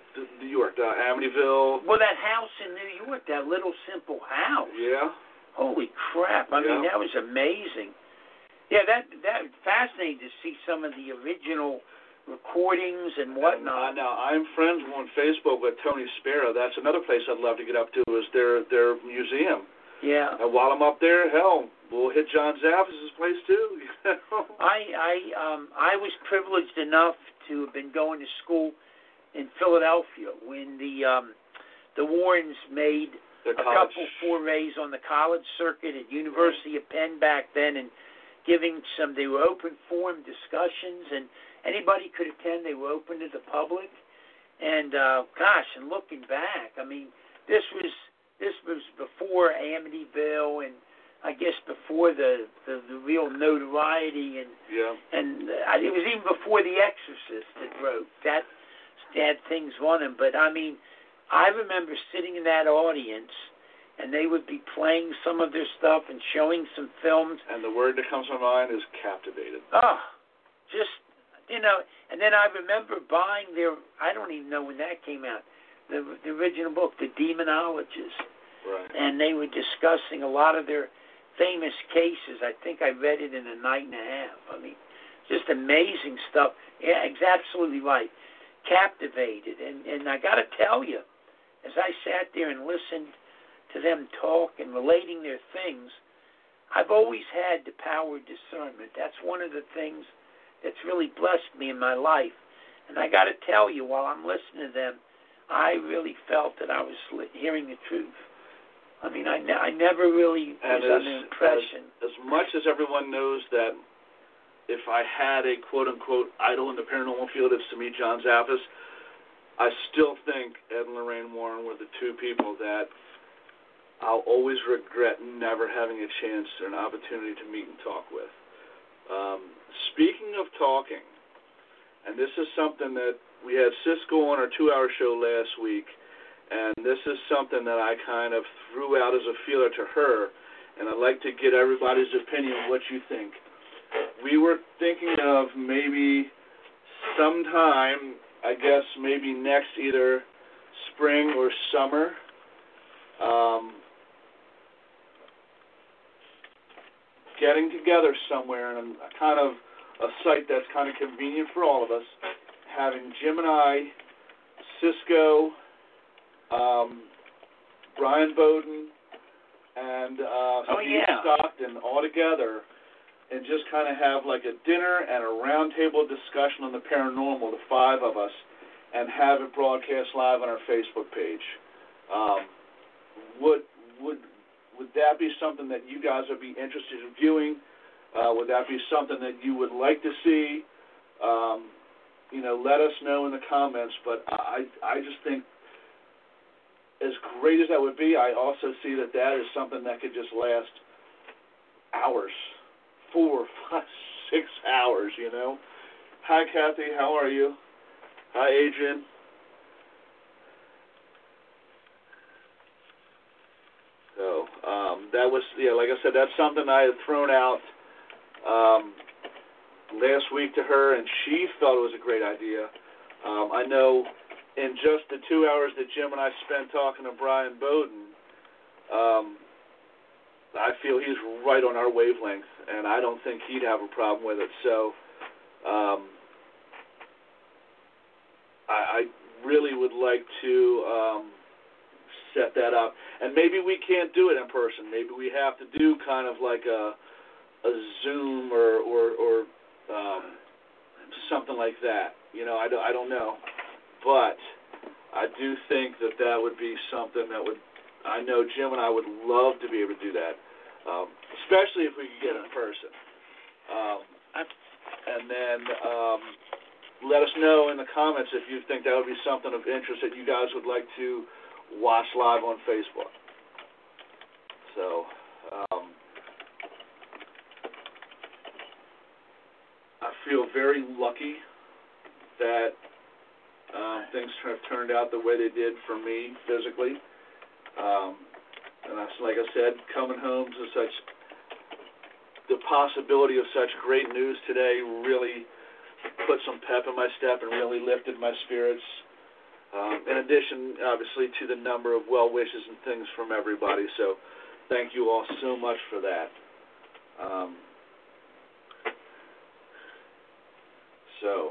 New York, uh, Amityville. Well, that house in New York, that little simple house. Yeah. Holy crap! I yeah. mean, that was amazing. Yeah, that that fascinating to see some of the original recordings and whatnot. And, uh, now I'm friends on Facebook with Tony Sparrow. That's another place I'd love to get up to is their their museum. Yeah. And while I'm up there, hell, we'll hit John Zaffis' place too. You know? I I um I was privileged enough to have been going to school in Philadelphia when the um the Warrens made the a couple forays on the college circuit at University of Penn back then, and giving some. They were open forum discussions, and anybody could attend. They were open to the public. And uh, gosh, and looking back, I mean, this was this was before Amityville, and I guess before the the, the real notoriety, and yeah. and uh, it was even before The Exorcist that broke. That had things on him, but I mean, I remember sitting in that audience, and they would be playing some of their stuff and showing some films. And the word that comes to mind is captivated. Oh, just, you know, and then I remember buying their, I don't even know when that came out, the, the original book, The Demonologist. Right. And they were discussing a lot of their famous cases. I think I read it in a night and a half. I mean, just amazing stuff. Yeah, it's absolutely right. Captivated. And, and I got to tell you, as I sat there and listened to them talk and relating their things, I've always had the power of discernment. That's one of the things that's really blessed me in my life. And I got to tell you, while I'm listening to them, I really felt that I was hearing the truth. I mean, I, ne- I never really was and under as, impression. As, as much as everyone knows that if I had a quote-unquote idol in the paranormal field, it's to meet John Zaffis, I still think Ed and Lorraine Warren were the two people that I'll always regret never having a chance or an opportunity to meet and talk with. Um, speaking of talking, and this is something that we had Cisco on our two-hour show last week, and this is something that I kind of threw out as a feeler to her, and I'd like to get everybody's opinion what you think. We were thinking of maybe sometime, I guess maybe next either spring or summer, um, getting together somewhere in a kind of a site that's kind of convenient for all of us, having Jim and I, Cisco, um, Brian Bowden, and uh, oh, Steve yeah. Stockton all together, and just kind of have like a dinner and a roundtable discussion on the paranormal, the five of us, and have it broadcast live on our Facebook page. Um, would would would that be something that you guys would be interested in viewing? Uh, would that be something that you would like to see? Um, you know, let us know in the comments. But I I just think, as great as that would be, I also see that that is something that could just last hours. Four, five, six hours, you know. Hi, Kathy. How are you? Hi, Adrian. So um, that was, yeah, like I said, that's something I had thrown out um, last week to her, and she felt it was a great idea. Um, I know in just the two hours that Jim and I spent talking to Brian Bowden, um, I feel he's right on our wavelength, and I don't think he'd have a problem with it. So um, I, I really would like to um, set that up. And maybe we can't do it in person. Maybe we have to do kind of like a, a Zoom or, or, or um, something like that. You know, I don't, I don't know. But I do think that that would be something that would, I know Jim and I would love to be able to do that, um, especially if we could get it in person. Um, and then um, let us know in the comments if you think that would be something of interest that you guys would like to watch live on Facebook. So um, I feel very lucky that uh, things have turned out the way they did for me physically. Um, and that's, like I said, coming home to such, the possibility of such great news today really put some pep in my step and really lifted my spirits. Um, in addition, obviously, to the number of well wishes and things from everybody. So thank you all so much for that. Um, so.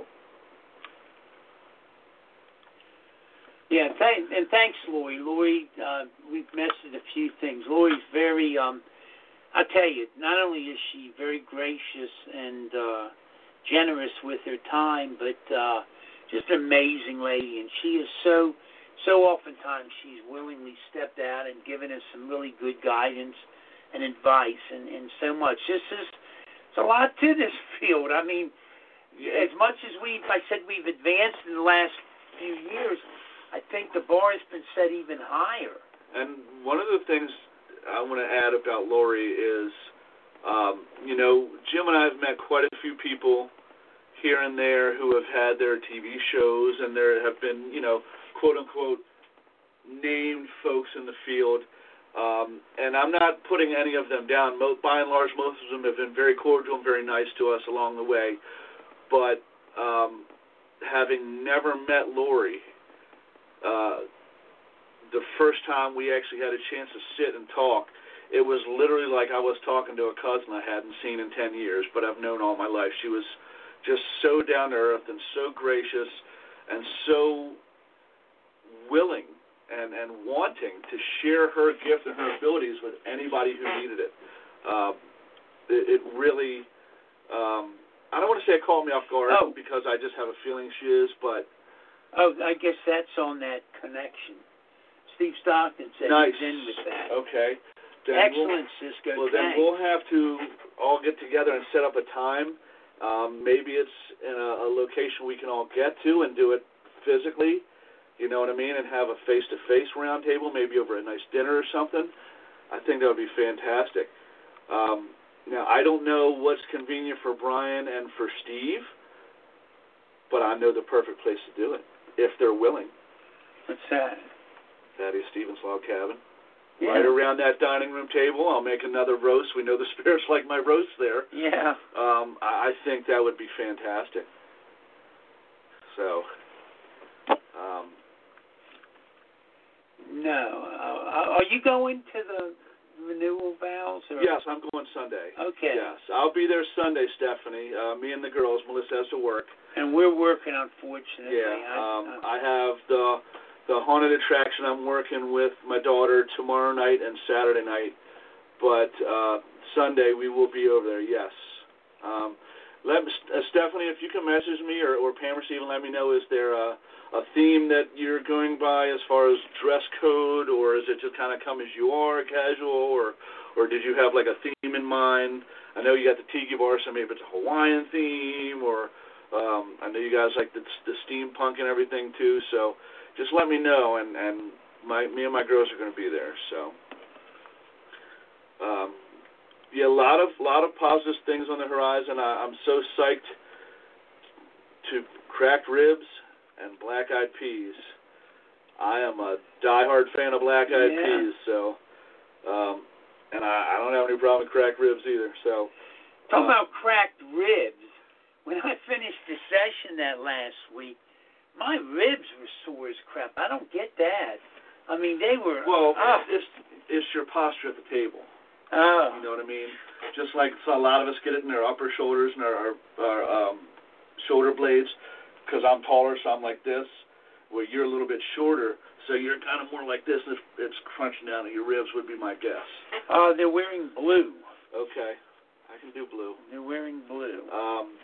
Yeah, th- and thanks, Lori. Lori, uh, we've messaged a few things. Lori's very, um, I tell you, not only is she very gracious and uh, generous with her time, but uh, just an amazing lady. And she is so, so oftentimes she's willingly stepped out and given us some really good guidance and advice and, and so much. This is, it's a lot to this field. I mean, as much as we've, I said we've advanced in the last few years, I think the bar has been set even higher. And one of the things I want to add about Lori is, um, you know, Jim and I have met quite a few people here and there who have had their T V shows, and there have been, you know, quote-unquote, named folks in the field. Um, and I'm not putting any of them down. By and large, most of them have been very cordial and very nice to us along the way. But um, having never met Lori, Uh, the first time we actually had a chance to sit and talk, it was literally like I was talking to a cousin I hadn't seen in ten years, but I've known all my life. She was just so down to earth and so gracious and so willing and, and wanting to share her gift and her abilities with anybody who needed it. Uh, it, it really, um, I don't want to say it caught me off guard oh. because I just have a feeling she is, but Oh, I guess that's on that connection. Steve Stockton said nice. he's in with that. Okay. Then Excellent, we'll, Cisco. Well, Thanks. then we'll have to all get together and set up a time. Um, maybe it's in a, a location we can all get to and do it physically, you know what I mean, and have a face-to-face round table, maybe over a nice dinner or something. I think that would be fantastic. Um, now, I don't know what's convenient for Brian and for Steve, but I know the perfect place to do it, if they're willing. What's that? Thaddeus Stevens Log Cabin. Yeah. Right around that dining room table, I'll make another roast. We know the spirits like my roast there. Yeah. Um, I, I think that would be fantastic. So, um, no. Uh, are you going to the renewal vows? Or? Yes, I'm going Sunday. Okay. Yes, I'll be there Sunday, Stephanie. Uh, me and the girls. Melissa has to work. And we're working, unfortunately. Yeah, I, um, I, I have the the haunted attraction I'm working with my daughter tomorrow night and Saturday night, but uh, Sunday we will be over there. Yes. Um, let me, uh, Stephanie, if you can message me or, or Pam or Stephen, let me know. Is there a, a theme that you're going by as far as dress code, or is it just kind of come as you are, casual, or or did you have like a theme in mind? I know you got the Tiki Bar, so maybe it's a Hawaiian theme, or Um, I know you guys like the, the steampunk and everything too, so just let me know, and, and my me and my girls are going to be there. So, um, yeah, a lot of lot of positive things on the horizon. I, I'm so psyched to cracked ribs and black-eyed peas. I am a diehard fan of black-eyed yeah. peas, so um, and I, I don't have any problem with cracked ribs either. So, talking uh, about cracked ribs. When I finished the session that last week, my ribs were sore as crap. I don't get that. I mean, they were. Well, oh. it's it's your posture at the table. Oh. You know what I mean? Just like so a lot of us get it in our upper shoulders and our, our, our um, shoulder blades, because I'm taller, so I'm like this. Where you're a little bit shorter, so you're kind of more like this, and it's, it's crunching down at your ribs. Would be my guess. Oh, uh, they're wearing blue. Okay, I can do blue. They're wearing blue. Um.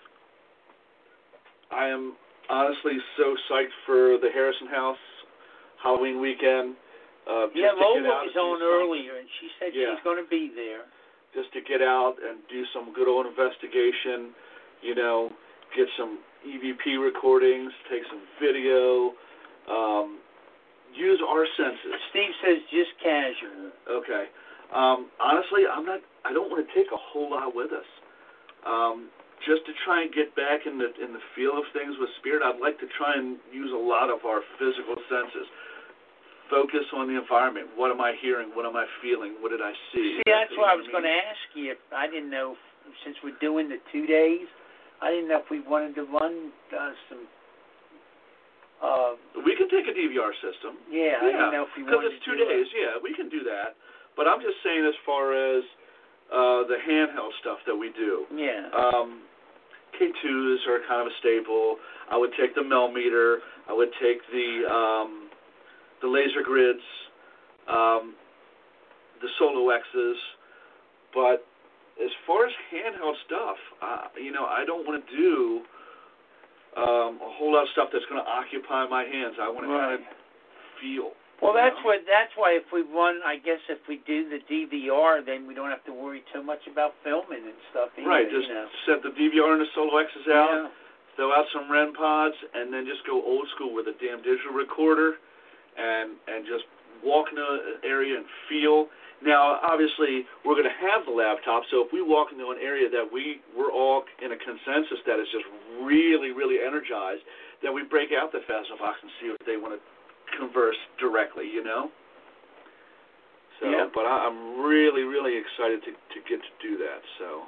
I am honestly so psyched for the Harrison House Halloween weekend. Uh, just yeah, to Lola get out was on some, earlier, and she said yeah. she's going to be there. Just to get out and do some good old investigation, you know, get some E V P recordings, take some video, um, use our senses. Steve says just casual. Okay. Um, honestly, I'm not. I don't want to take a whole lot with us. Um, just to try and get back in the in the feel of things with spirit, I'd like to try and use a lot of our physical senses. Focus on the environment. What am I hearing? What am I feeling? What did I see? See, that's what I was I mean? going to ask you. If I didn't know, since we're doing the two days, I didn't know if we wanted to run uh, some Uh, we can take a D V R system. Yeah, yeah. I don't know if you because wanted it's two to do days. it. Yeah, we can do that. But I'm just saying, as far as uh, the handheld stuff that we do. Yeah. Um, K twos are kind of a staple. I would take the Millimeter. I would take the um, the laser grids, um, the Solo X's. But as far as handheld stuff, uh, you know, I don't want to do Um, a whole lot of stuff that's going to occupy my hands. I want to right. kind of feel. Well, that's know? what. That's why if we run, I guess if we do the D V R, then we don't have to worry too much about filming and stuff either. Right. Just you know. set the D V R and the Solo X's out, Yeah. throw out some R E M pods, and then just go old school with a damn digital recorder, and and just walk in the area and feel. Now, obviously, we're going to have the laptop, so if we walk into an area that we, we're all in a consensus that is just really, really energized, then we break out the Fazbox and see if they want to converse directly, you know? So, yeah. But I, I'm really, really excited to, to get to do that, so.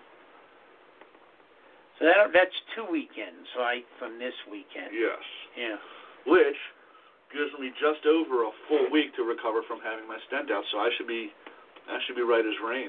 So that, that's two weekends, right, from this weekend? Yes. Yeah. Which gives me just over a full week to recover from having my stent out, so I should be... I should be right as rain.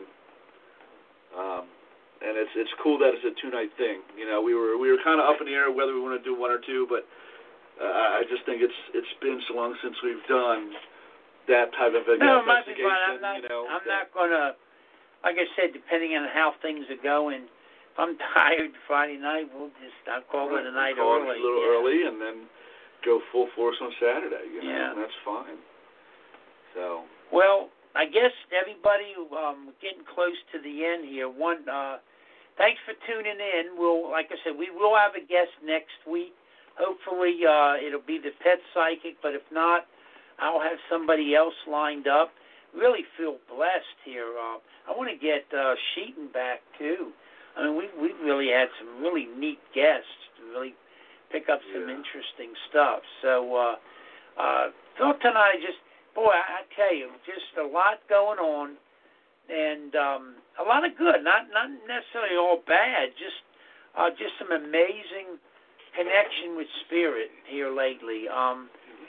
Um, and it's it's cool that it's a two night thing. You know, we were we were kind of up in the air whether we want to do one or two, but uh, I just think it's it's been so long since we've done that type of no, investigation. it might be fun. I'm not. You know, I'm that, not gonna. Like I said, depending on how things are going, if I'm tired Friday night, we'll just I'll call right, it a night call early. it a little yeah. early, and then go full force on Saturday. You know, yeah. and that's fine. So. Well. I guess everybody, um, getting close to the end here. One, uh, thanks for tuning in. We'll, like I said, we will have a guest next week. Hopefully, uh, it'll be the pet psychic, but if not, I'll have somebody else lined up. Really feel blessed here. Uh, I want to get uh, Sheeton back too. I mean, we we really had some really neat guests to really pick up some yeah. interesting stuff. So, uh, uh, thought tonight just. Boy, I, I tell you, just a lot going on, and um, a lot of good. Not not necessarily all bad. Just uh, just some amazing connection with spirit here lately. Um,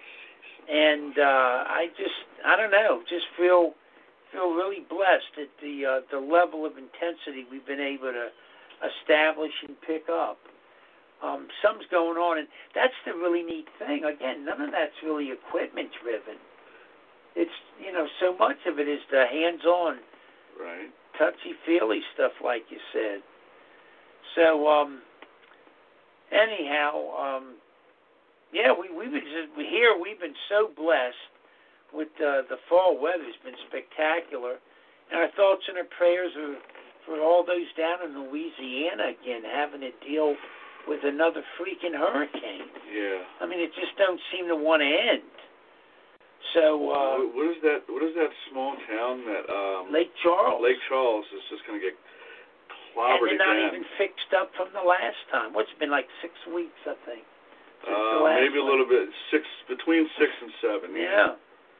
and uh, I just I don't know, just feel feel really blessed at the uh, the level of intensity we've been able to establish and pick up. Um, something's going on, and that's the really neat thing. Again, none of that's really equipment driven. It's, you know, so much of it is the hands-on, right. touchy-feely stuff, like you said. So, um, anyhow, um, yeah, we, we've been just, here, we've been so blessed with uh, the fall weather. It's been spectacular. And our thoughts and our prayers are for all those down in Louisiana, again, having to deal with another freaking hurricane. Yeah. I mean, it just don't seem to want to end. So uh, what, what is that? What is that small town that um, Lake Charles? Lake Charles is just going to get clobbered and they're not again. even fixed up from the last time. What's it been like six weeks, I think. Since Uh, the last maybe a one. little bit six between six and seven. Yeah.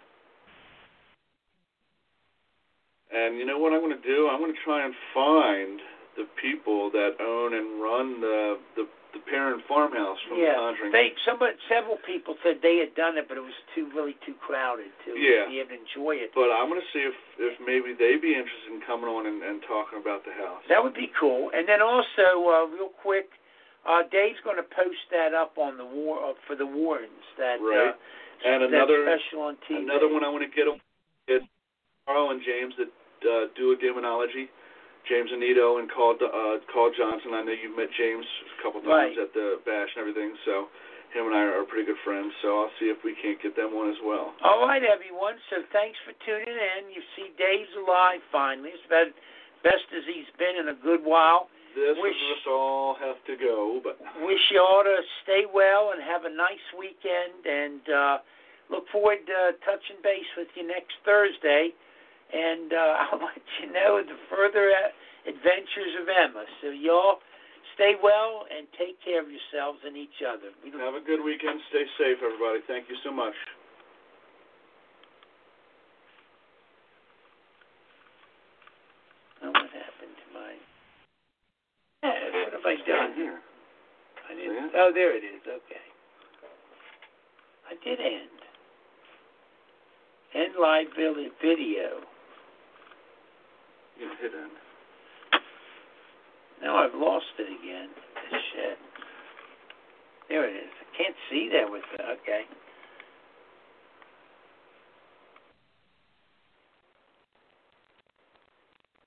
And you know what I'm going to do? I'm going to try and find the people that own and run the the, the parent farmhouse from yeah. the Conjuring. They somebody several people said they had done it, but it was too really too crowded to Yeah. be able to enjoy it. But I'm going to see if, if maybe they'd be interested in coming on and, and talking about the house. That would be cool. And then also, uh, real quick, uh, Dave's going to post that up on the war uh, for the Wardens. That right. Uh, and that another special on T V. Another one I want to get on is Carl and James that uh, do a demonology. James Anito and Carl, uh, Carl Johnson. I know you've met James a couple times right. at the bash and everything, so him and I are pretty good friends, so I'll see if we can't get them on as well. All right, everyone, so thanks for tuning in. You see Dave's alive finally. It's about best as he's been in a good while. This wish, of us all have to go, but... Wish you all to stay well and have a nice weekend, and uh, look forward to touching base with you next Thursday. And uh, I'll let you know the further adventures of Emma. So y'all stay well and take care of yourselves and each other. Have a good weekend. Stay safe, everybody. Thank you so much. Oh, what happened to my... Yeah, what have I done here? I didn't... Oh, there it is. Okay. I did end. End live video. You hit end. Now I've lost it again. Shit. There it is. I can't see that with the... Okay.